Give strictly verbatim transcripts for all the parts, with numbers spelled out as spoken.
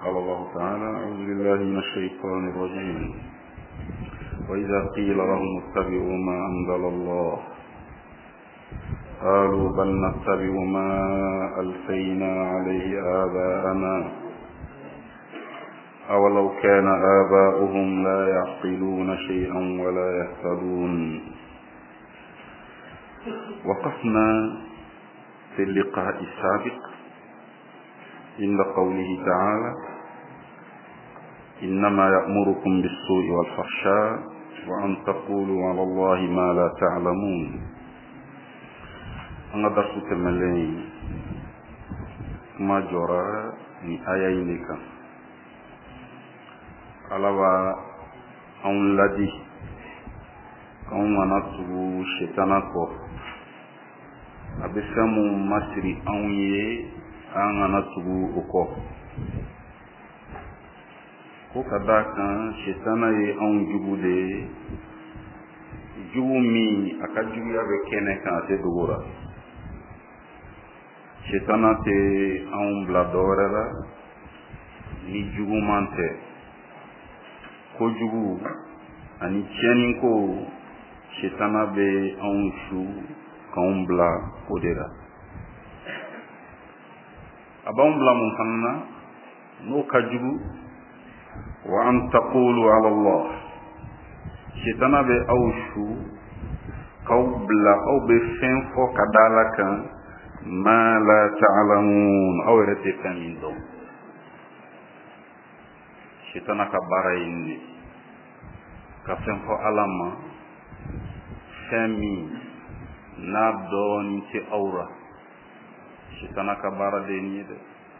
قال الله تعالى: أعوذ بالله من الشيطان الرجيم. وإذا قيل لهم اتبعوا ما أنزل الله قالوا بل نتبع ما ألفينا عليه آباءنا أولو كان آباؤهم لا يعقلون شيئا ولا يهتدون. وقفنا في اللقاء السابق عند قوله تعالى: إنما يأمركم بالسوء والفحشاء وأن تقولوا على الله ما لا تعلمون. أنا درس تملين ما جرى من آيينك alawa anw ladi anw mana tugu shetana kɔ a bɛ fɛn minnu masiri anw ye an kana tugu o kɔ ko ka d'a kan shetana ye anw jugu de ye jugu min a ka juguya bɛ kɛnɛ kan a tɛ dogo la. Shetana tɛ anw bila dɔ wɛrɛ la ni juguman tɛ. Kojugu ani tiɲɛni ko shetana bɛ anw su k'anw bila o de la. A b'anw bila mun fana na n'o ka jugu wa an taqulu ala Allah. Shetana bɛ aw su k'aw bila aw bɛ fɛn fɔ ka da la kan ma la ta'lamun, aw yɛrɛ tɛ fɛn min dɔn. Shetana ka baara ye nin de ka fɛn fɔ Ala ma fɛn min n'a dɔɔnin tɛ aw la. Shetana ka baara de ye nin ye dɛ.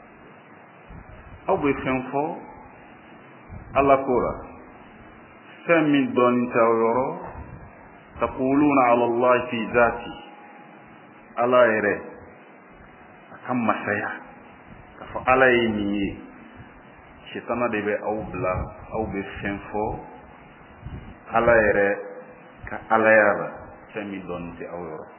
Aw bɛ fɛn fɔ Ala ko la fɛn min dɔɔnin tɛ aw yɔrɔ. taquluna ala Allah fi zati, Ala yɛrɛ a ka masaya ka fɔ Ala ye nin ye. Shetana de bɛ aw bila aw bɛ fɛn fɔ Ala yɛrɛ ka Alaya la fɛn min dɔɔnin tɛ aw yɔrɔ.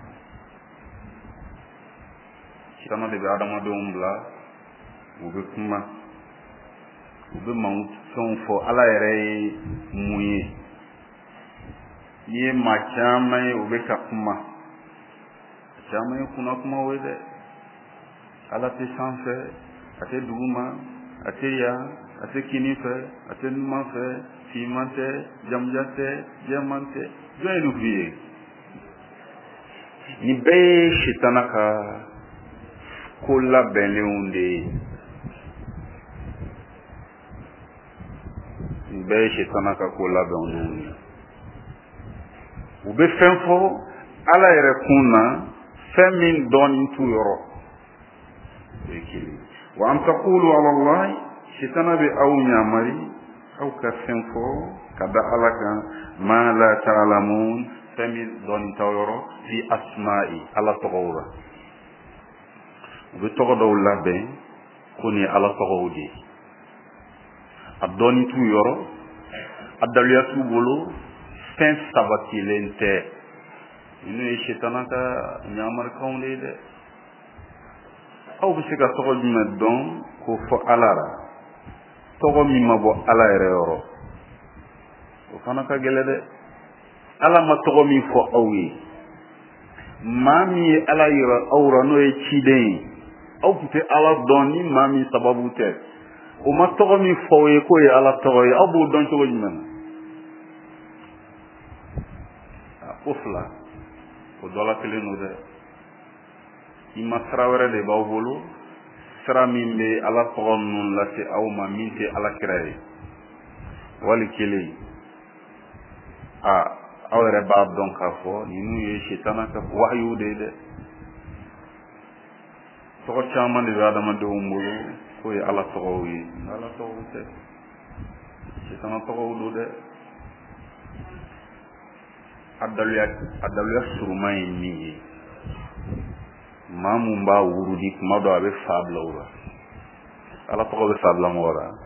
Shetana de bɛ adamadenw bila u bɛ kuma u bɛ manfɛnw fɔ Ala yɛrɛ ye mun ye. N'i ye maa caman ye u bɛ ka kuma caman ye kunna kumaw ye dɛ. Ala tɛ sanfɛ a tɛ duguma a tɛ yan a tɛ kini fɛ a tɛ numan fɛ finman tɛ jamujan tɛ jɛman tɛ. Jɔn ye nin f'i ye? Nin bɛɛ ye shetana ka ko labɛnlenw de ye. Nin bɛɛ ye shetana ka ko labɛnlenw ye. U bɛ fɛn fɔ Ala yɛrɛ kun na fɛn min dɔɔnin t'u yɔrɔ. O ye kelen. wa an taqulu ala Allah, shetana bɛ aw ɲamari aw ka fɛn fɔ ka da Ala kan ma la ta'lamun, fɛn min dɔɔnin t'aw yɔrɔ fi asma'i, Ala tɔgɔw la. U bɛ tɔgɔ dɔw labɛn ko nin ye Ala tɔgɔw de ye. A dɔɔnin t'u yɔrɔ, a daluya t'u bolo, fɛn sabatilen tɛ. Ninnu ye shetana ka ɲamarikanw de ye dɛ. Aw bɛ se ka tɔgɔ jumɛn dɔn k'o fɔ Ala la, tɔgɔ min ma bɔ Ala yɛrɛ yɔrɔ? O fana ka gɛlɛn dɛ. Ala ma tɔgɔ min fɔ aw ye, maa min ye Ala yira aw la n'o ye ciden ye, aw tun tɛ Ala dɔn ni maa min sababu tɛ. O ma tɔgɔ min fɔ aw ye k'o ye Ala tɔgɔ ye, aw b'o dɔn cogo jumɛn na? Ko fila, o dɔ la kelen don dɛ. I ma sira wɛrɛ de b'aw bolo, sira min bɛ Ala tɔgɔ ninnu lase aw ma min tɛ Ala kira ye. Wali kelen, a aw yɛrɛ b'a dɔn k'a fɔ ninnu ye shetana ka wahayu de ye dɛ. Tɔgɔ caman de bɛ adamadenw bolo k'o ye Ala tɔgɔw ye, Ala tɔgɔw tɛ. Shetana tɔgɔw don dɛ. A daluya a daluya suruma ye min ye, maa mun b'a wurudi kuma dɔ a bɛ fa bila o la. Ala tɔgɔ bɛ fa bila mɔgɔ la?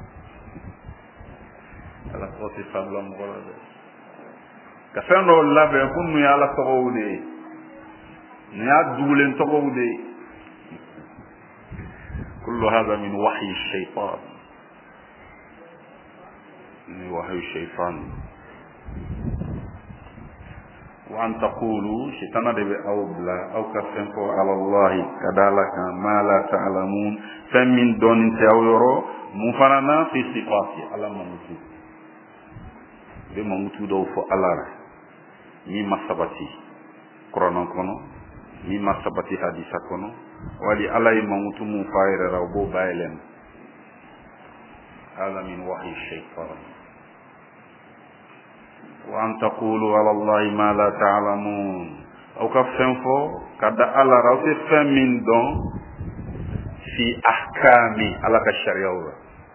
Ala tɔgɔ tɛ fa bila mɔgɔ la dɛ. Ka fɛn dɔw labɛn ko ninnu ye Ala tɔgɔw de ye, nin y'a dugulen tɔgɔw de ye. Kullu hadha min wahyi shaytan. ni wahyu shaytan wa an taqulu shaytana de be awbla aw ka fenko ala allah kadalaka ma la ta'lamun famin don tawro mufanana fi sifati ala mamutu be mamutu do fo alara ni masabati qur'an kono ni masabati hadisa kono wali alay mamutu mu fayra raw bo baylen hada min wahyi shaytan wa an taqulu ala allahi ma la ta'lamun aw ka fenfo kada ala raw se famin don fi ahkami ala ka sharia wa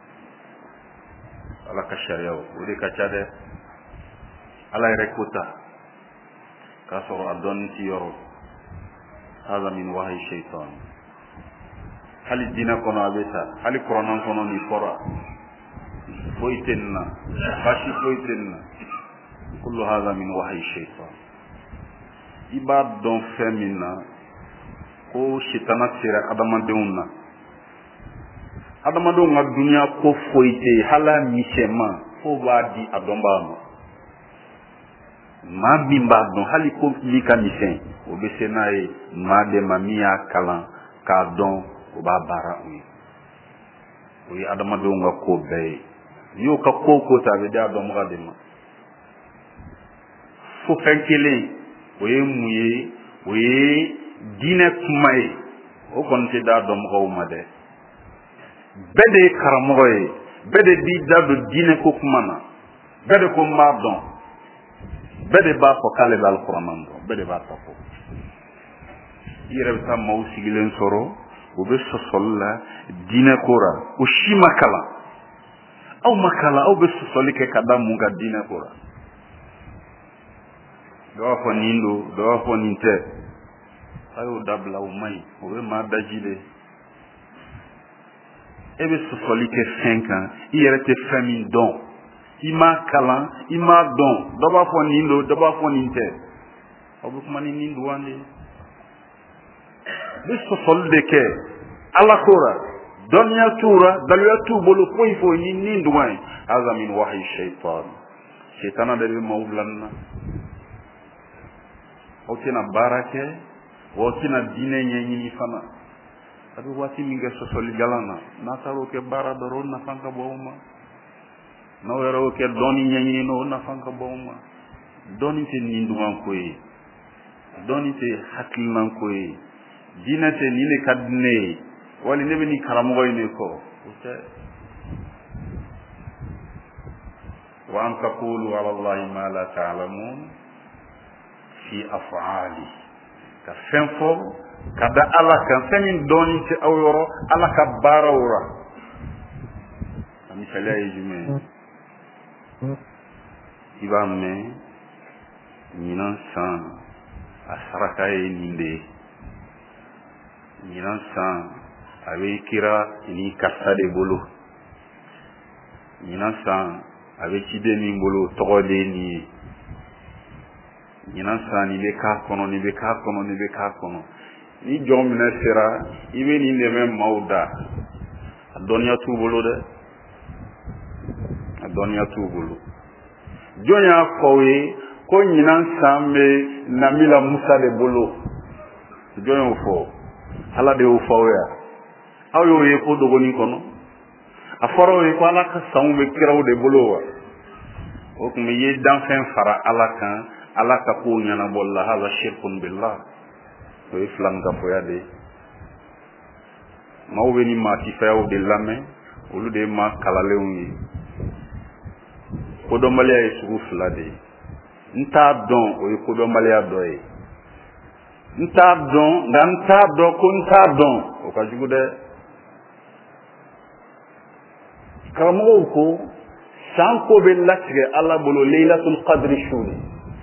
ala ka sharia wa uri ka chade ala rekuta ka soro adon ti yoro hada min wahyi shaytan hali dina kono abeta hali qur'an kono ni fora foitenna bashi foitenna kullu hada min wahyi shaytan ibad don femina ko shaytana sira adama deunna adama do nga dunya ko foite hala misema fo wadi adomba ma bimba don hali ko lika misen o be senaye ma de mamia kalan ka don o ba bara wi o yi adama do nga ko be yo ka ko ko ta be da dom ga de ma fo fenkele o ye muye o ye dine kumay o kon te da dom ga o ma de bede karamoy bede di da do dine ko kumana bede ko ma don bede ba ko kale dal qur'an do bede ba ko yere ta maw sigilen soro o be sosolla dine kora o shima kala aw makala aw be sosoli ke kada mu ga dine kora do fo nindo do fo ninte ayo dabla o mai o be ma dajide ebe sosoli ke cinq ans yere te famine don ima kala ima don doba fo nindo doba fo ninte obu kuma ni nindo wande bis sol de ke ala kora dunya tura dalya tu bolu ko ifo ni nindo wai azamin wahyi shaytan shaytana de mawlanna o tina barake o tina dine nyenyi ni fana adu wati minga sosoli galana na taro ke bara doro na fanka boma na wero ke doni nyanyi no na fanka boma doni te ninduman koyi doni te hakilman koyi dina te ni le kadne wali ne be ni karamo ne ko ute wa an taqulu ala allahi ma la ta'lamun fi af'ali ka fenfo kada ala kan semin doni te awro ala ka barawra ami sala yijume ibame ninan san asaraka e ninde ninan san abe kira ni kasade bolo ninan san abe chide ni bolo togode ni ninan san ni be ka kono ni be ka kono ni be ka kono ni jomna sera ibe ni ne mem mauda adonya tu bolo de adonya tu bolo jonya kowe ko nyinan sambe namila musa de bolo jonya fo ala de o fo ya ayo ye ko dogo ni kono afaro ye ko ala ka sambe kiraw de bolo wa o kuma ye dan fen fara ala kan ala ka ko nyana bolla hala shirkun billah to islam ka fo ya de mawbe ni ma ti fayo de lame olu de ma kala lewni ko do malia e sugu fula de nta don o ko do malia do e nta don dan nta do ko nta don o ka jugu de kamo ko sanko be latre ala bolo laylatul qadr shuri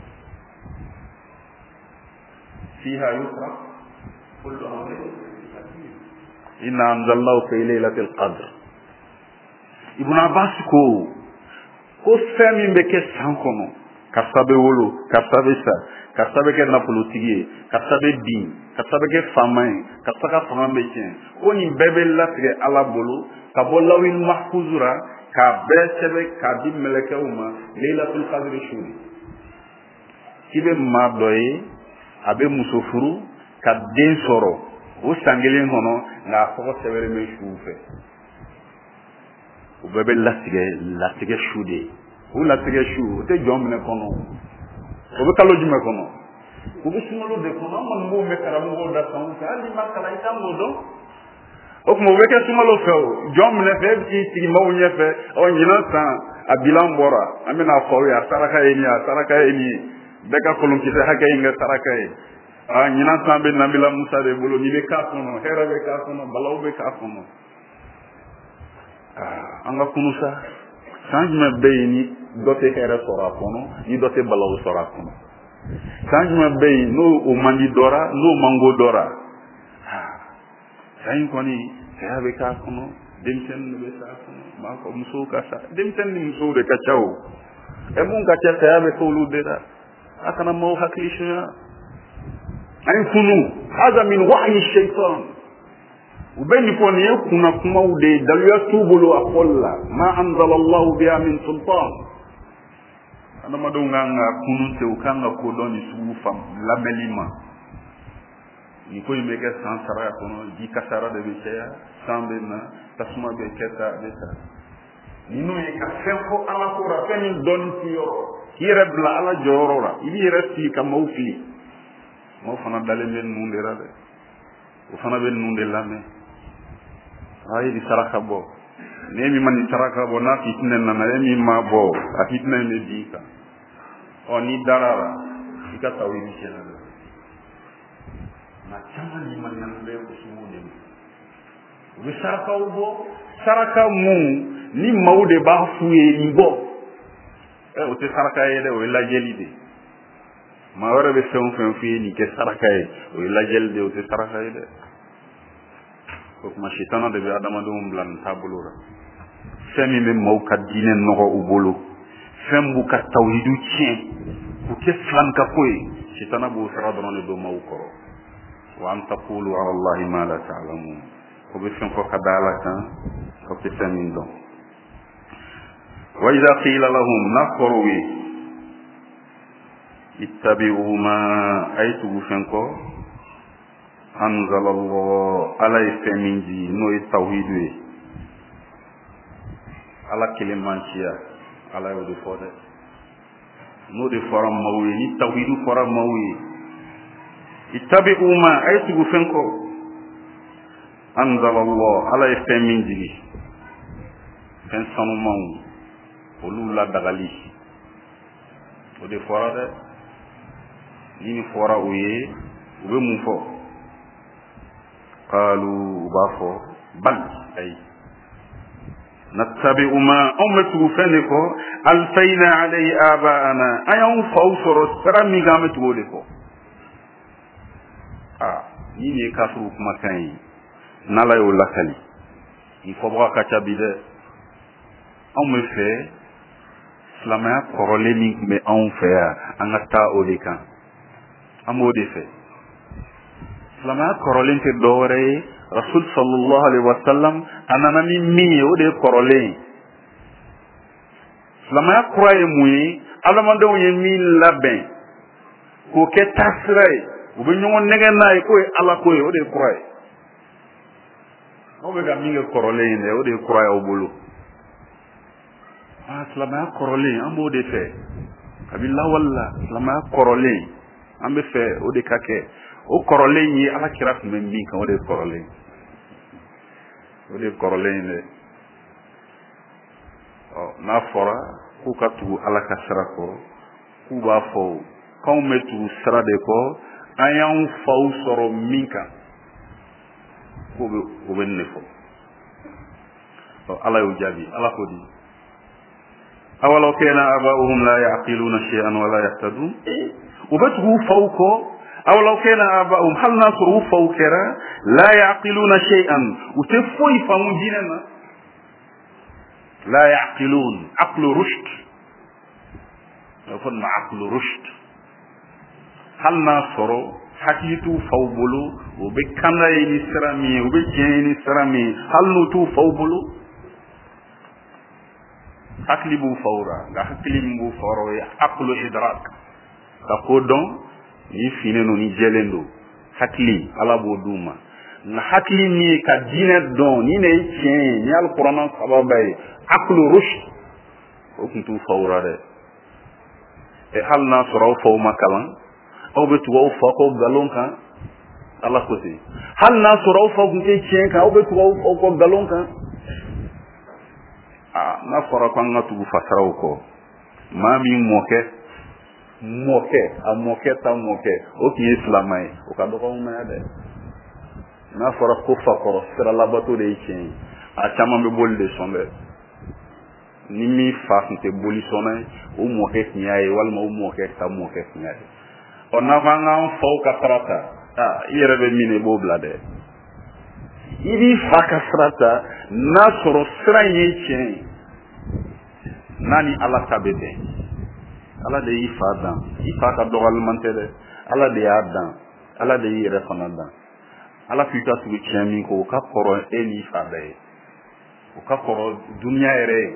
fiha yusra kullu amrin inna anzalnahu fi laylatil qadr ibn abbas ko ko femi be ke sankono kasabe wolo kasabe sa kasabe ke na politique kasabe din kasabe ke famay kasaka fambe chen oni bebe latre ala bolo kabolawi mahfuzura k'a bɛɛ sɛbɛn k'a di mɛlɛkɛw ma leilatul qadri su de k'i bɛ maa dɔ ye a bɛ muso furu ka den sɔrɔ o san kelen kɔnɔ nka a tɔgɔ sɛbɛnlen bɛ su fɛ o bɛɛ bɛ latigɛ latigɛ su de ye o latigɛ su o tɛ jɔn minɛ kɔnɔ o bɛ kalo jumɛn kɔnɔ o bɛ sunkalo de kɔnɔ an kɔni b'o mɛn karamɔgɔw da sanw fɛ hali n'i ma kalan i t'a mɔ dɔn o tuma o bɛ kɛ sunkalo fɛ o jɔn minɛ fɛ e bɛ t'i sigi maaw ɲɛfɛ ɔ ɲinan san a bilan bɔra an bɛna fɔ aw ye a saraka ye nin ye a saraka ye nin ye bɛɛ ka kolonkisɛ hakɛ in kɛ saraka ye aa ɲinan san bɛ nabila musa de bolo nin bɛ k'a kɔnɔ hɛrɛ bɛ k'a kɔnɔ balawu bɛ k'a kɔnɔ aa an ka kunu sa san jumɛn bɛ yen ni dɔ tɛ hɛrɛ sɔrɔ a kɔnɔ ni dɔ tɛ balawu sɔrɔ a kɔnɔ san jumɛn bɛ yen n'o o man di dɔra n'o mango dɔra san in kɔni saya bɛ k'a kɔnɔ denmisɛnnin de bɛ s'a kɔnɔ n b'a fɔ musow ka sa denmisɛnnin ni musow de ka ca o ɛ mun ka ca saya bɛ k'olu de la a kana maaw hakili sunya an kunu haza min wahyi shaitan u bɛ nin fɔ nin ye kunna kumaw de ye daluya t'u bolo a fɔli la ma anzala allahu biha min sultan adamadenw kan ka kunu ten u kan ka kodɔn ni sugu fam lamɛnli ma nin ko in bɛ kɛ san saba kɔnɔ ji kasara de bɛ caya san bɛ na tasuma bɛ kɛ ta a bɛ ta ninnu ye ka fɛn fɔ ala ko la fɛn min dɔɔni t'i yɔrɔ k'i yɛrɛ bila ala jɔyɔrɔ la i b'i yɛrɛ sigi ka maaw fili maaw fana dalen bɛ ninnu de la dɛ o fana bɛ ninnu de lamɛn a ye nin saraka bɔ ne min ma nin saraka bɔ n'a fitinɛ nana e min ma bɔ a fitinɛ in bɛ bin kan ɔ n'i dara la i ka taw i tiɲɛ dɛ nka caman ni man bɛ o sugu de ma u bɛ sarakaw bɔ saraka mun ni maaw de b'a f'u ye nin bɔ ɛ o tɛ saraka ye dɛ o ye lajɛli de maa wɛrɛ bɛ fɛn o fɛn f'u ye nin kɛ saraka ye o ye lajɛli de o tɛ saraka ye dɛ o tuma sitana de bɛ adamadenw bila nin taabolo la fɛn min bɛ maaw ka diinɛ nɔgɔ u bolo fɛn b'u ka tawhidu tiɲɛ k'u kɛ filanka ko ye sitana b'o sara dɔrɔn de don maaw kɔrɔ wa an taqulu ala allahi ma la ta'lamun o bɛ fɛn fɔ ka da ala kan o tɛ fɛn min dɔn wa idha qila lahum n'a fɔra u ye ittabi'u ma a ye tugu fɛn kɔ anzala allah ala ye fɛn min di n'o ye tawhidu ye ala kelen manciya ala y'o de fɔ dɛ n'o de fɔra maaw ye ni tawhidu fɔra maaw ye ittabi'u ma a ye tugu fɛn kɔ anzala allah ala ye fɛn min jigi fɛn sanumanw olu ladagali o de fɔra dɛ ni nin fɔra u ye u bɛ mun fɔ qalu u b'a fɔ bal ayi nattabi'u ma anw bɛ tugu fɛn de kɔ alfayna alayhi aba'ana an y'anw faw sɔrɔ sira min kan an bɛ tugu o de kɔ aa ni nin ye kafiriw kumakan ye n'ala y'o lakali nin fɔbaga ka ca bi dɛ anw bɛ fɛ silamɛya kɔrɔlen min tun bɛ anw fɛ yan an ka taa o de kan an b'o de fɛ silamɛya kɔrɔlen tɛ dɔwɛrɛ ye rasul sallallahu alaihi wa sallam a nana ni min ye o de ye kɔrɔlen ye silamɛya kura ye mun ye adamadenw ye min labɛn k'o kɛ taasira ye u bɛ ɲɔgɔn nɛgɛ n'a ye k'o ye ala ko ye o de ye kura ye aw bɛ ka min kɛ kɔrɔlen ye dɛ o de ye kura ye aw bolo aa silamɛya kɔrɔlen an b'o de fɛ kabi lawale la silamɛya kɔrɔlen an bɛ fɛ o de ka kɛ o kɔrɔlen ye ala kira tun bɛ min kan o de ye kɔrɔlen o de ye kɔrɔlen ye dɛ ɔ n'a fɔra k'u ka tugu ala ka sira kɔ k'u b'a fɔ k'anw bɛ tugu sira de kɔ an y'anw faw sɔrɔ min kan k'o bɛ o bɛ nin de fɔ ɔ ala y'o jaabi ala ko di awalaw kana aba'uhum la ya'qiluna shay'an wa la yahtadun u bɛ tugu u faw kɔ awalaw kana aba'uhum hali n'a sɔrɔ u faw kɛra la ya'qiluna shay'an u tɛ foyi faamu diinɛ na la ya'qilun aqlu rushd a fɔ ma aqlu rushd hali n'a sɔrɔ hakili t'u faw bolo u bɛ kanda ye ni sira min ye u bɛ diɲɛ ye ni sira min ye hali n'u t'u faw bolo hakili b'u fawra nga hakili min b'u fawra o ye aqlu idrak ka ko dɔn ni finen no ni jɛlen do hakili ala b'o d'u ma nga hakili min ye ka diinɛ dɔn ni ne ye tiɲɛ ye ni alikuranɛ sababa ye aqlu rushd o tun t'u fawra dɛ e hali n'a sɔrɔ aw faw ma kalan aw bɛ tugu aw fa kɔ galon kan ala ko ten hali n'a sɔrɔ aw fa tun tɛ tiɲɛ kan aw bɛ tugu aw kɔ galon kan ah n'a fɔra ko an ka tugu fasaraw kɔ maa min mɔkɛ mɔkɛ a mɔkɛ ta mɔkɛ o tun ye silama ye o ka dɔgɔ anw ma yan dɛ n'a fɔra ko fakɔrɔ siralabato de ye tiɲɛ ye a caman bɛ boli de sɔn dɛ ni min fa tun tɛ boli sɔnna ye o mɔkɛ tun y'a ye walima o mɔkɛ ta mɔkɛ tun y'a ye ɔ n'a fɔ an k'an faw ka sira ta ah i yɛrɛ bɛ min na i b'o bila dɛ i b'i fa ka sira ta n'a sɔrɔ sira in ye tiɲɛ ye n'a ni ala ta bɛ bɛn ala de y'i fa dan i fa ka dɔgɔliman tɛ dɛ ala de y'a dan ala de y'i yɛrɛ fana dan ala k'i ka tugu tiɲɛ min kɔ o ka kɔrɔ e n'i fa bɛɛ ye o ka kɔrɔ duniya yɛrɛ ye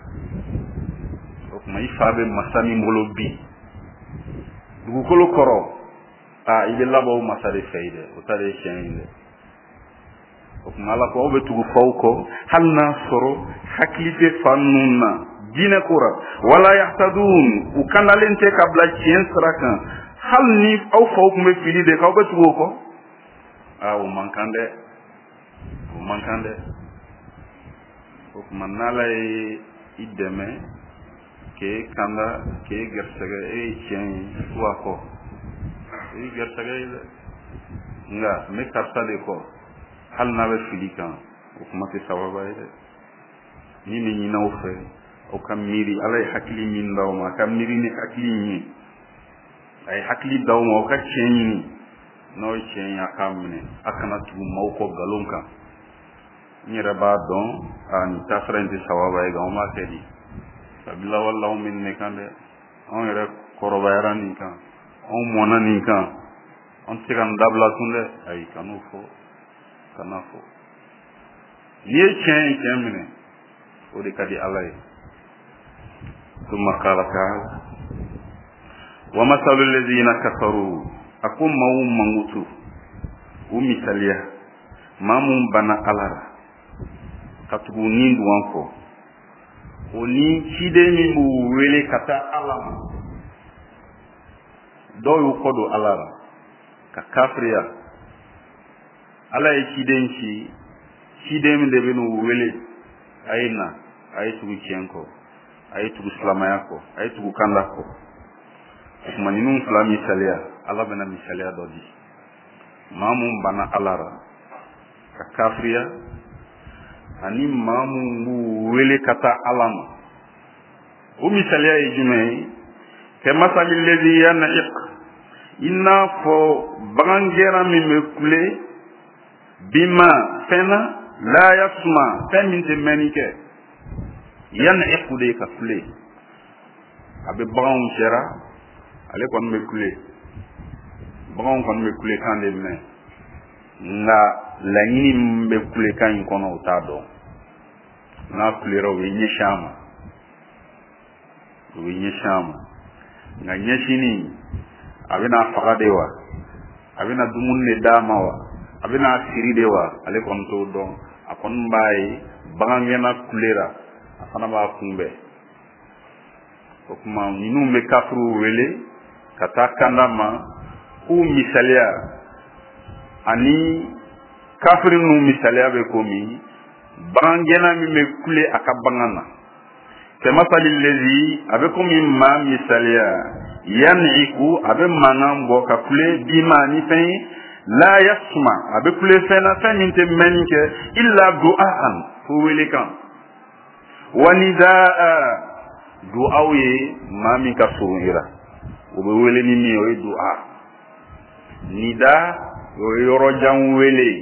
o tuma i fa bɛ masa min bolo bi dugukolo kɔrɔ aa i bɛ labɔ o masa de fɛ ye dɛ o ta de ye tiɲɛ ye dɛ o tuma ala ko aw bɛ tugu faw kɔ hali n'a sɔrɔ hakili tɛ fa ninnu na diinɛ ko ra wala yahtadun u kanalen tɛ ka bila tiɲɛ sira kan hali ni aw faw tun bɛ fili de k'aw bɛ tugu o kɔ aa o man kan dɛ o man kan dɛ o tuma n'ala ye i dɛmɛ k'e kanda k'e garisɛgɛ e ye tiɲɛ ye tugu a kɔ e ye garisɛgɛ ye dɛ nka n bɛ karisa de kɔ hali n'a bɛ fili kan o kuma tɛ sababa ye dɛ ni bɛ ɲini aw fɛ aw ka miiri ala ye hakili min d'aw ma a ka miiri ni hakili in ye a ye hakili d'aw ma aw ka tiɲɛ ɲini n'aw ye tiɲɛ ye a k'a minɛ a kana tugu maaw kɔ galon kan n yɛrɛ b'a dɔn a nin taasira in tɛ sababa ye nka an b'a kɛ di sabila wala anw bɛ nin de kan dɛ anw yɛrɛ kɔrɔbayara nin kan anw mɔna nin kan an tɛ se ka nin dabila tun dɛ ayi kan'o fɔ kana fɔ n'i ye tiɲɛ ye tiɲɛ minɛ o de ka di ala ye ثم قال تعالى ومثل الذين كفروا أكون ما منغوتو ومثاليا ما من بنا ألارا كتبو نيندو أنفو وني شيدي من ويلي كتا ألام دو يقودو ألارا ككافريا ألا يشيدي شي شيدي من دبنو ويلي أينا أي تبو تشينكو ayi tugu silamaya kɔ ayi tugu kanda kɔ o tuma ninnu fila misaliya ala bɛna misaliya dɔ di maa mun banna ala ra ka kafiriya ani maa mun b'u wele ka taa ala ma o misaliya ye jumɛn ye kɛ masali lezi yanaiq i n'a fɔ bagan gɛnna min bɛ kule bima fɛn na la yasuma fɛn min tɛ mɛnni kɛ yan eku de ka kule a bɛ baganw jɛra ale kɔni bɛ kule baganw kɔni bɛ kule kan de mɛn nka laɲini min bɛ kule kan in kɔnɔ o t'a dɔn n'a kulera o bɛ ɲɛsin a ma o bɛ ɲɛsin a ma nka ɲɛsinni a bɛna faga de wa a bɛna dumuni de d'a ma wa a bɛna siri de wa ale kɔni t'o dɔn a kɔni b'a ye bagan gɛnna kulera a fana b'a kunbɛn o tuma ninnu bɛ kafiriw wele ka taa kanda ma k'u misaliya ani kafiri ninnu misaliya bɛ komi bagan gɛnna min bɛ kule a ka bagan na kɛmasali lezi a bɛ komi maa misaliya yanniku a bɛ mankan bɔ ka kule bima ni fɛn ye la yasuma a bɛ kule fɛn na fɛn min tɛ mɛnni kɛ illa du'aan fo wele kan wanidaa du'aw ye maa min ka surun ira o bɛ wele ni min o ye du'a nida o ye yɔrɔjan wele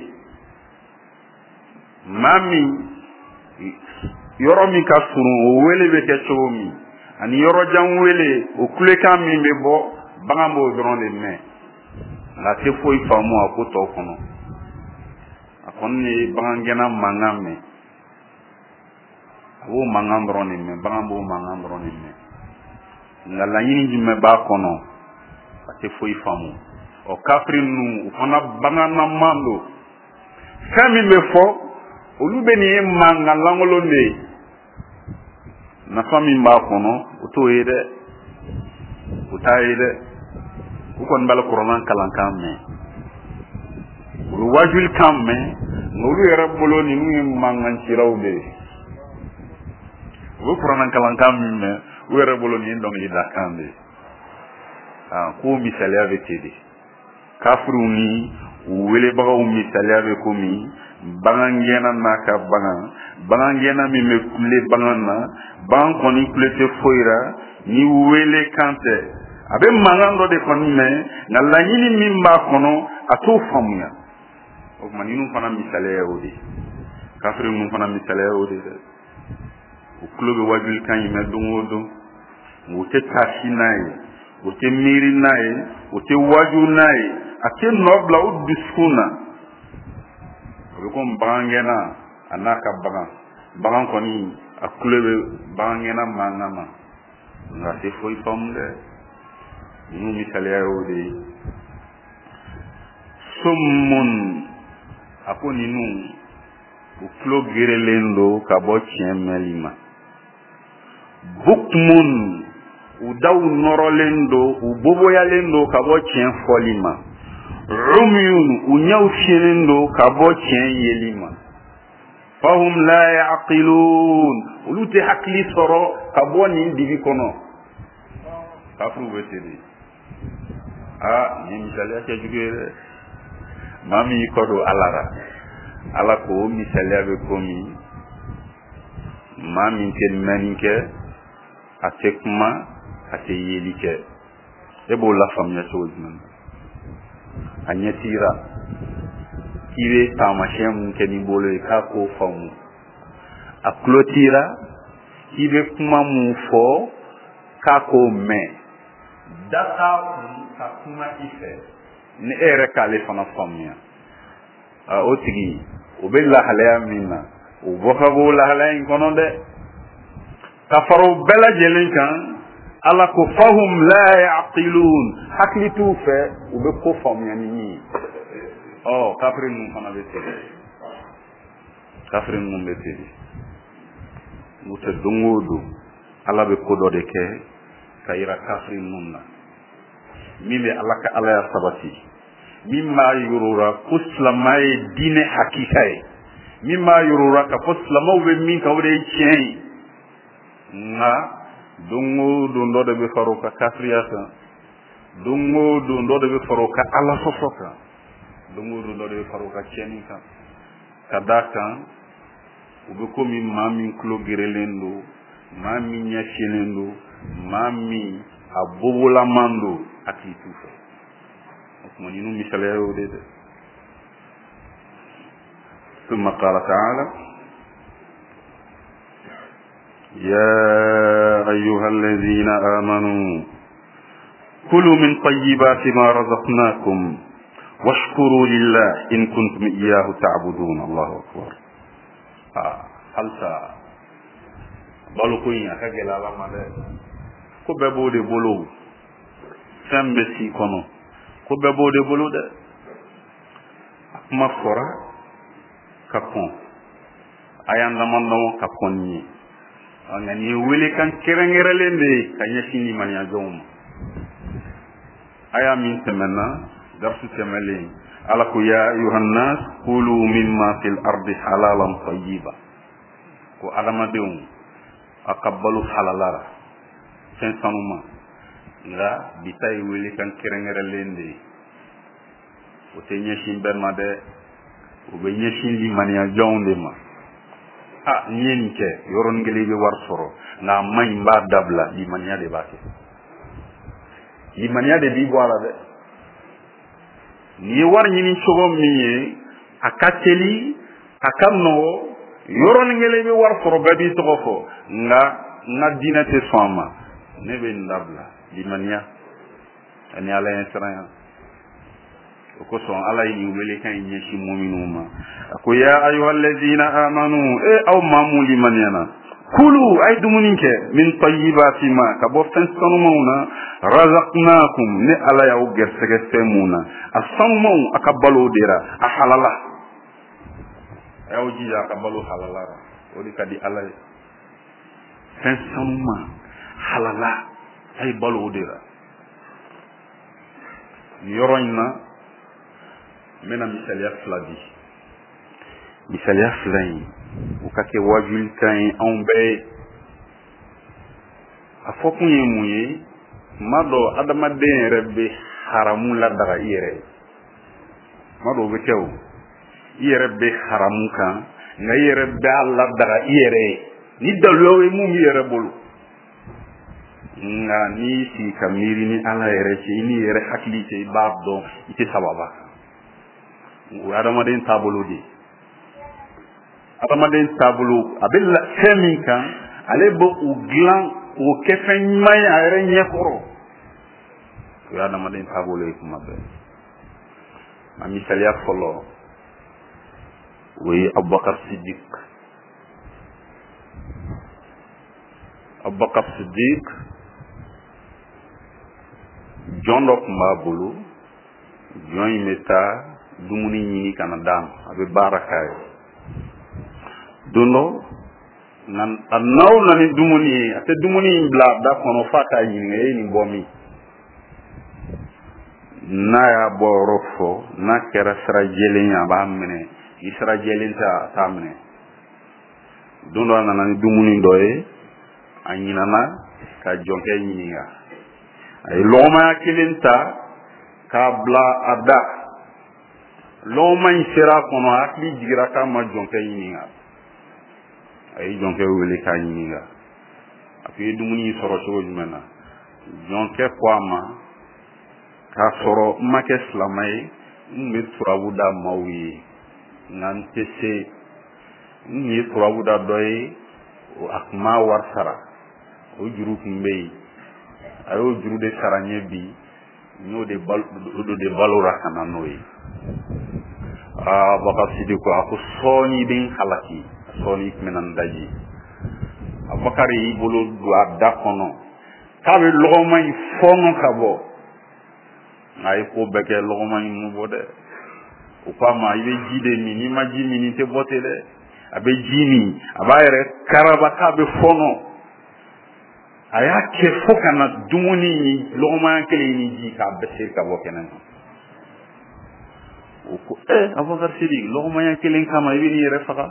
maa min yɔrɔ min ka surun o wele bɛ kɛ cogo min ani yɔrɔjan wele o kulekan min bɛ bɔ bagan b'o dɔrɔn de mɛn nka tɛ foyi faamu a ko tɔ kɔnɔ a kɔni ye bagan gɛnna mankan mɛn abo mangan dɔrɔn de mɛn bagan b'o mangan dɔrɔn de mɛn nka laɲini jumɛn b'a kɔnɔ a tɛ foyi faamu ɔ kafiri ninnu u fana bagannaman don fɛn min bɛ fɔ olu bɛ nin ye mankan lankolon de ye nafa min b'a kɔnɔ o t'o ye dɛ o t'a ye dɛ u kɔni b'a la kuranɛ kalan kan mɛn u bɛ wajuli kan mɛn nka olu yɛrɛ bolo ninnu ye mankan cilaw de ye u bɛ kuranɛ kalan kan min mɛn u yɛrɛ bolo nin ye dɔnkilida kan de ye ah ko misaliya bɛ ten de kafiriw ni u welebagaw misaliya bɛ komi bagan gɛnna n'a ka bagan bagan gɛnna min bɛ kule bagan na bagan kɔni kule tɛ foyi la ni wele kan tɛ a bɛ mankan dɔ de kɔni mɛn nka laɲini min b'a kɔnɔ a t'o faamuya o tuma ninnu fana misaliya y'o de kafiri ninnu fana misaliya y'o de dɛ u tulo bɛ wajuli kan in mɛn don o don u tɛ taasi n'a ye u tɛ miiri n'a ye u tɛ waju n'a ye a tɛ nɔ bila u dusukun na o bɛ komi bagan gɛnna a n'a ka bagan bagan kɔni a tulo bɛ bagan gɛnna mankan na nka a tɛ foyi faamu dɛ ninnu misaliya y'o de ye summun a ko ninnu u tulo gerelen don ka bɔ tiɲɛ mɛnli ma bukmun u daw nɔrɔlen don u boboyalen don ka bɔ tiɲɛ fɔli ma umyun u ɲɛw fiyɛlen don ka bɔ tiɲɛ yeli ma fahum la yaqilun olu tɛ hakili sɔrɔ ka bɔ nin dibi kɔnɔ kafiriw bɛ ten de ah nin misaliya kɛ jugu ye dɛ maa min y'i kɔ don ala la ala ko misaliya bɛ komi maa min tɛ mɛnni kɛ a tɛ kuma a tɛ yeli kɛ e b'o lafaamuya cogo jumɛn a ɲɛ tira k'i bɛ taamasiyɛn mun kɛ n'i bolo ye k'a k'o faamu a tulo tira k'i bɛ kuma mun fɔ k'a k'o mɛn da k'a kun ka kuma i fɛ ni e yɛrɛ k'ale fana faamuya o tigi o bɛ lahalaya min na o bɔ ka bɔ lahalaya in kɔnɔ dɛ ka fara o bɛɛ lajɛlen kan ala ko fahum la yaqilun hakili t'u fɛ u bɛ ko faamuya ni min ye ɔ kafiri ninnu fana bɛ ten kafiri ninnu bɛ ten n'u tɛ don o don ala bɛ ko dɔ de kɛ ka yira kafiri ninnu na min bɛ ala ka alaya sabati min b'a yir'ura ko silamɛya ye diinɛ hakika ye min b'a yir'ura k'a fɔ silamɛw bɛ min kan o de ye tiɲɛ ye nka don o don dɔ de bɛ fara o ka kafiriya kan don o don dɔ de bɛ fara o ka ala sɔsɔ kan don o don dɔ de bɛ fara o ka tiɲɛni kan ka d'a kan u bɛ komi maa min tulo gerelen don maa min ɲɛsinnen don maa min a bobolaman don hakili t'u fɛ o tuma ninnu misaliya y'o de dɛ ثم قال تعالى يا أيها الذين آمنوا كلوا من طيبات ما رزقناكم واشكروا لله إن كنتم إياه تعبدون الله أكبر هل سا بالكوين أكجل على ماذا كببو دي بولو سنبسي كنو كببو دي بولو ده مفورا كفون أيان لمن نو كفوني nga ni wele kan kerengerelen de kanya sini mania jom aya min temena darsu temelen ala ku ya yuhannas kulu mimma fil ardi halalan tayyiba ko adama deum akabbalu halalara sen sanuma nga bitay wele kan kerengerelen de o te nyeshin berma de o be nyeshin li mania jom de ma ah ñen ke yoron ngeli be war soro na may mba dabla di mania de baké di mania de di boala de ni war ñini chogom ni akateli akamno yoron ngeli be war soro gabi to ko nga na dina te fama ne be ndabla di mania ani ala instant ko son ala yi wele kan nyeshi mu'minuma ko ya ayyuhal ladina amanu e aw mamuli manana kulu ay dumuni ke min tayyibati ma ka bo fen sanumuna razaqnakum ni ala yaw gersege femuna asamu akabalo dira a halala yaw ji ya kabalo halala odi kadi ala fen sanuma halala ay balo dira yoroyna mena misalia fladi misalia flani ukake wajul kan ombe afoku yemuye mado adama den rebe haramu la daga yere mado betew yere be haramu kan na yere be alla daga yere ni dalo e mum yere bolu nga ni si kamiri ni ala yere ci ni yere hakli ci babdo ite sababa adama den tabolo di adama den tabolo abella seminka ale bo uglan o kefen may ayre nyekoro ya adama den tabolo e kuma be ma misali ya folo wi Abubakar Siddiq Abubakar Siddiq jondo kuma bulu joy meta dumuni ni kana dam abe barakay duno nan anaw nani dumuni ate dumuni bla da kono fata yinge ni bomi na ya borofo na kera sra jelenya ba mene isra jelenta tamne duno nani dumuni doye anyina na ka jonke yininga ay loma kilenta ka bla ada loma isera kono akli jigira ka ma jonke yininga ay jonke wele ka yininga afi dumuni soro so jumena jonke kwama ka soro make islamai mbe turabuda mawi nan tese ni turabuda doy o akma warsara o juru kumbe ayo juru de saranye bi no de bal do de balora kana noy ah baka sidi ko ako soni bin halaki soni menan daji abakari bolo do adda kono kabe logoma yi fono kabo ay ko beke logoma yi mu bode o pama yibe jide mi ni maji mi ni te botele abe jini abayere karaba kabe fono aya ke fokana dumuni ni logoma kele ni ji ka bese ka bokena o ko eh Abubakar Siddiq logoma ya kele kama yini yere faka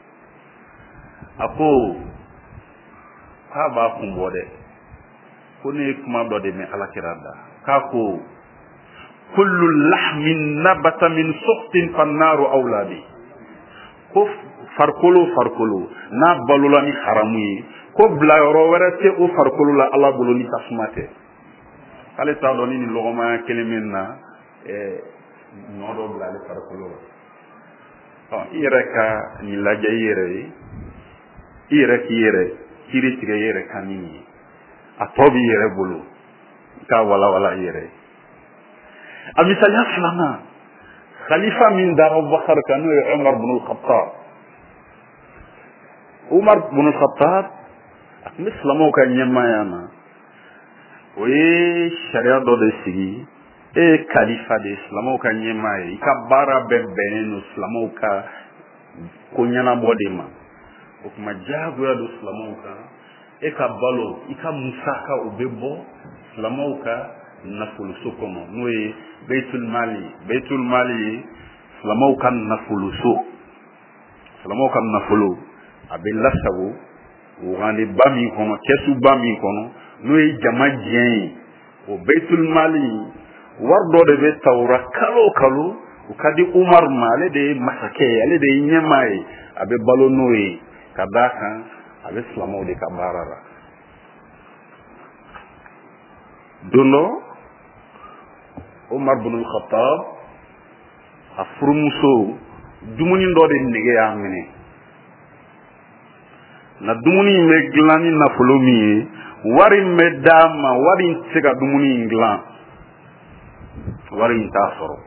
ako ha ba kumbode ko ne kuma do de me alakirada ka ko kullu lahmin nabata min suqtin fannaru awladi ko farkolo farkolo na balula ni haramu ko bla yoro wara te o farkolo la ala bolo ni tasmate ale ta do ni logoma kelemen na e nodo bla le farkolo to ireka ni la jayere ireki yere kiri tige yere kanini atobi yere bolo ka wala wala yere amisal yaslama khalifa min dar Abubakar kanu Umar ibn al-Khattab Umar ibn al-Khattab mislamo ka nyemayana we sharia do de sigi e khalifa de islamo ka nyemaye ka bara bebenu islamo ka kunyana bodema o kuma jago ya do islamo ka e ka balo ika musaka obebo islamo ka nafulu sokomo noye baitul mali baitul mali islamo ka nafulu so islamo ka nafulu abilla sabu wani bami kono kesu bami kono noy jama jien o baitul mali wardo de be tawra kalo kalo o kadi Umar male de masake ale de nyamai abe balo noy kadaka abe islamo de kabarara dono Umar ibn al-Khattab afrumuso dumuni ndode nige ya mene na dumuni me glani na folomi wari medama wari tsega dumuni nglan wari tasoro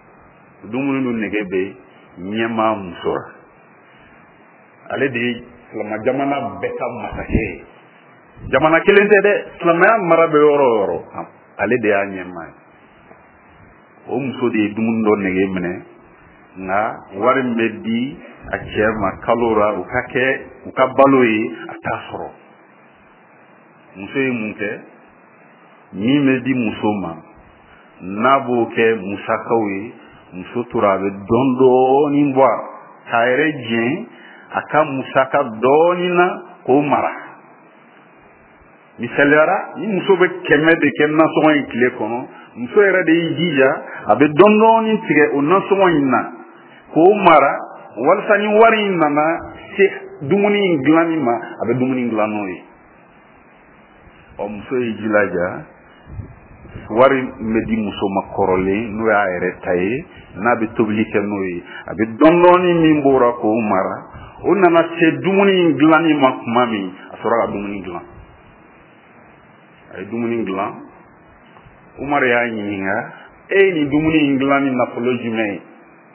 dumuni no negebe nyema musora ale de silamɛ jamana bɛɛ ka masakɛ ye jamana kelen tɛ dɛ silamɛya mara bɛ yɔrɔ o yɔrɔ ale de y'a ɲɛmaa ye o muso de ye dumuni dɔ nege minɛ nka wari min bɛ di a cɛ ma kalo la u ka kɛ u ka balo ye a t'a sɔrɔ muso ye mun kɛ min bɛ di muso ma n'a b'o kɛ musakaw ye muso tora a bɛ dɔɔni dɔɔni bɔ k'a yɛrɛ jɛn a ka musaka dɔɔni na k'o mara misaliyara ni muso bɛ kɛmɛ de kɛ nasɔngɔ in tile kɔnɔ muso yɛrɛ de y'i jija a bɛ dɔɔni dɔɔni tigɛ o nasɔngɔ in na k'o mara walasa ni wari in nana se dumuni in dilanni ma a bɛ dumuni dilan n'o ye ɔ muso y'i jilaja wari bɛ di muso ma kɔrɔlen n'o y'a yɛrɛ ta ye n'a bɛ tobili kɛ n'o ye a bɛ dɔɔni dɔɔni min bɔra k'o mara o nana se dumuni in dilanni ma tuma min a sɔrɔ ka dumuni dilan a ye dumuni dilan Umar y'a ɲininka e ye nin dumuni in dilan ni nafolo jumɛn ye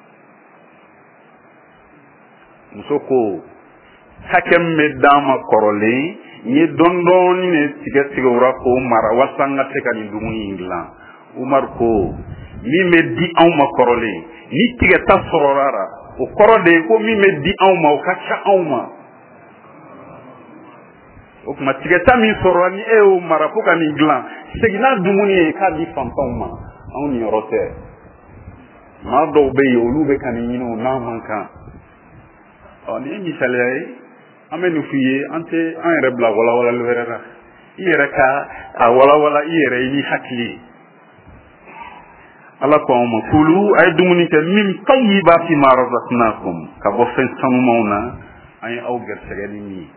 muso ko hakɛ min bɛ d'an ma kɔrɔlen n ye dɔɔni dɔɔni de tigɛ tigɛ o la k'o mara walasa n ka se ka nin dumuni in dilan Umar ko min bɛ di anw ma kɔrɔlen ni tigɛta sɔrɔla la o kɔrɔ de ye ko min bɛ di anw ma o ka ca anw ma o tuma tigɛta min sɔrɔla ni e y'o mara fo ka nin dilan seginna dumuni ye k'a di fantanw ma anw niyɔrɔ tɛ maa dɔw bɛ yen olu bɛ ka nin ɲini o n'a man kan ɔ nin ye misaliya ye an bɛ nin f'i ye an tɛ an yɛrɛ bila walawalali wɛrɛ la i yɛrɛ ka a walawala i yɛrɛ ye ni hakili ye ala ko anw ma kulu a ye dumuni kɛ min tayyibati ma razaqnakum ka bɔ fɛn sanumanw na an ye aw gɛrɛsɛgɛ ni min ye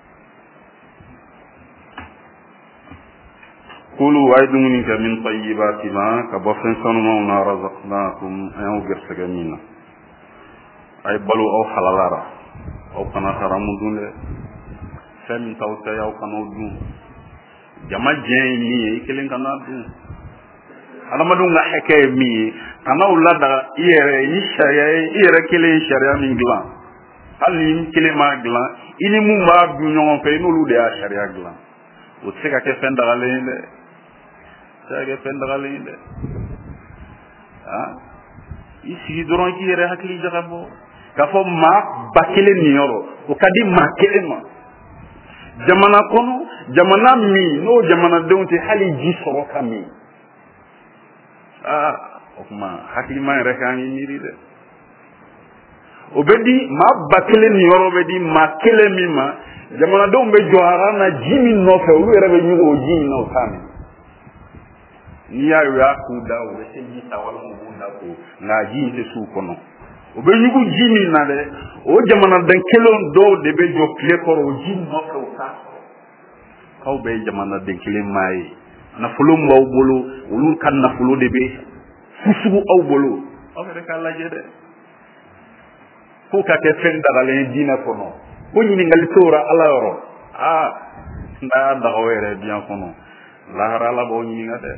kulu a ye dumuni kɛ min tayyibati ma ka bɔ fɛn sanumanw na razaqnakum an y'aw gɛrɛsɛgɛ min na a ye balo aw halalara aw kana haramu dun dɛ fɛn min t'aw ta ye aw kana o dun jama diɲɛ ye min ye i kelen kana dun adamadenw ka hakɛ ye min ye kan'aw ladaga i yɛrɛ ni sariya ye i yɛrɛ kelen ye sariya min dilan hali ni kelen m'a dilan i ni mun b'a dun ɲɔgɔn fɛ i n'olu de y'a sariya dilan o tɛ se ka kɛ fɛn dagalen ye dɛ o tɛ se ka kɛ fɛn dagalen ye dɛ ah i sigi dɔrɔn k'i yɛrɛ hakili jagabɔ k'a fɔ maa ba kelen nin yɔrɔ o ka di maa kelen ma jamana kɔnɔ jamana min n'o jamanadenw tɛ hali ji sɔrɔ ka min aa o tuma hakilima yɛrɛ k'an ye miiri dɛ o bɛ di maa ba kelen nin yɔrɔ bɛ di maa kelen min ma jamanadenw bɛ jɔ aran na ji min nɔfɛ olu yɛrɛ bɛ ɲugu o ji in na o t'a min n'i y'a ye o y'a k'u da o bɛ se ji ta walima u b'u da ko nka ji in tɛ s'u kɔnɔ o bɛ ɲugu ji min na dɛ o jamanaden kelen dɔw de bɛ jɔ tile kɔrɔ o ji nɔfɛ o t'a sɔrɔ k'aw bɛ ye jamanaden kelen maa ye nafolo min b'aw bolo olu ka nafolo de bɛ fusugu aw bolo aw yɛrɛ k'a lajɛ dɛ fo ka kɛ fɛn dagalen ye diinɛ kɔnɔ ko ɲininkali t'o la ala yɔrɔ aa n'a y'a daga o yɛrɛ diɲɛ kɔnɔ lahara ala b'aw ɲininka dɛ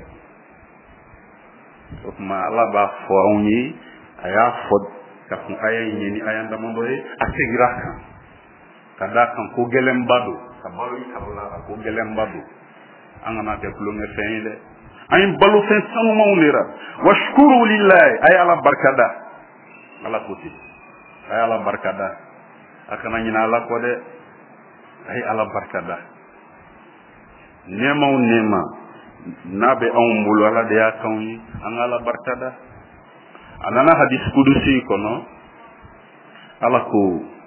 o tuma ala b'a fɔ anw ye a y'a fɔ ka kun aya in ye ni aya damadɔ ye a segira a kan ka d'a kan ko gɛlɛnba don ka balo i kalo la ko gɛlɛnba don an kana kɛ kulonkɛ fɛn ye dɛ an ye balo fɛn sanumanw de la wa shukuru lillahi a ye ala barikada ala ko ten a ye ala barikada a kana ɲinɛ ala kɔ dɛ a ye ala barikada nɛɛma o nɛɛma n'a bɛ anw bolo ala de y'a k'anw ye an ka ala barikada a nana hadisi kudusi kɔnɔ ala ko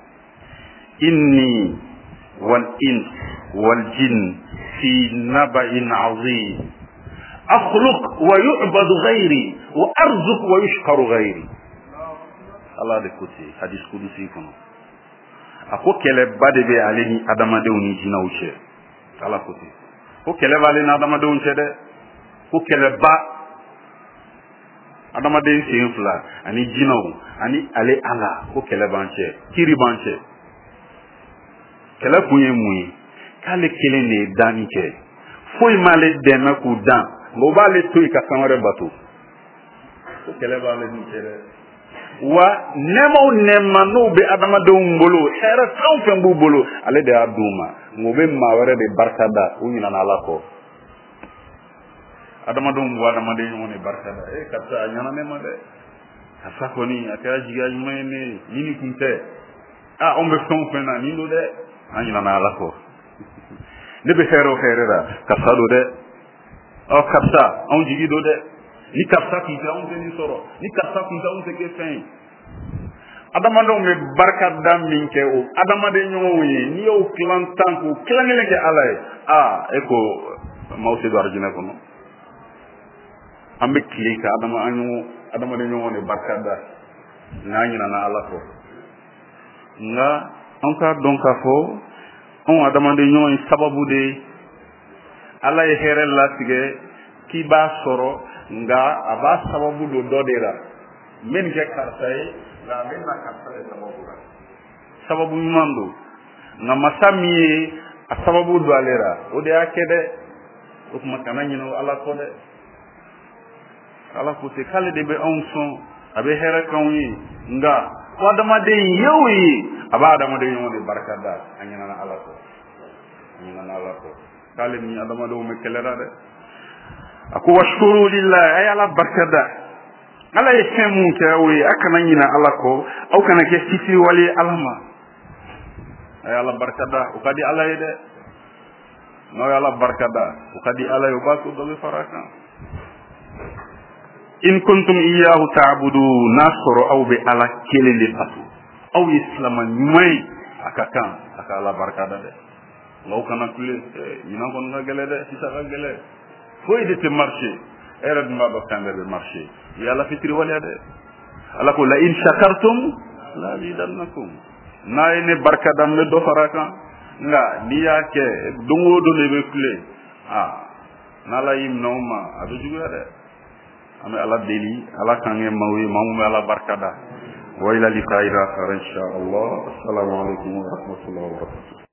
inni wal ins wal jin fi naba'in azim akhluq wa yu'badu ghayri wa arzuq wa yushkaru ghayri ala de ko ten hadisi kudusi kɔnɔ a ko kɛlɛba de bɛ ale ni adamadenw ni jinɛw cɛ ala ko ten ko kɛlɛ b'ale ni adamadenw cɛ dɛ ko kɛlɛba adamaden sen fila ani jinɛw ani ale ala ko kɛlɛ b'an cɛ kiri b'an cɛ kɛlɛ kun ye mun ye k'ale kelen de ye danni kɛ foyi m'ale dɛmɛ k'u dan nka o b'ale to yen ka fɛn wɛrɛ bato ko kɛlɛ b'ale ni cɛ dɛ wa nema o nema no be adama de ngolo hera tan fen bu bolo ale de aduma ngo be ma were de barkada o nyina na alako adama do ngwa adama de ngone barkada e kapta nyana nema de asa ko ni aka jiga nyene nini kunte ah on be son fen na ni do de anyina na alako ne be hero herera kasado de o kapta on jigi do de ni kapsa ki ta on ni soro ni kapsa ki ta on te ke fin adama do me barka dam min ke o adama de nyo yi ni o klan tanku klan le ke alay ah eko mawse do arjina ko no ambe klika adama anu adama de nyo ne barka da na nyina na ala ko nga on ka donc fo on adama de nyo sababu de ala e herel la tige ki ba soro nga aba sababu do dodera men je kartay la men na kartay sababu ra sababu mando nga masami a sababu do alera o de akede o kuma kananyi no ala ko de ala ko te kale de be on son abe hera kan yi nga wadama de yewi aba adama de yoni barakada anyana na ala ko anyana na ala ko kale ni adama do me kelera de aku washkuru lillahi ay ala barkada ala yesemu kawi akana nyina ala ko au kana ke sisi wali alama ay ala barkada ukadi ala yede no ala barkada ukadi ala yo baku do faraka in kuntum iyyahu ta'budu nasru aw bi ala kelele fatu aw islama nyumay akakan akala barkada de law kana kule nyina kon nga gele de sisa ga gele foy de te marché era de ma bakande be marché yalla fitri wala de ala ko la in shakartum la zidannakum naine barkadam me do faraka nga niya ke dungo do le be kule ah nala yim noma adu juga de ame ala deli ala kange mawi mamu ala barkada wa ila liqaira insha Allah assalamu alaikum wa rahmatullahi wa barakatuh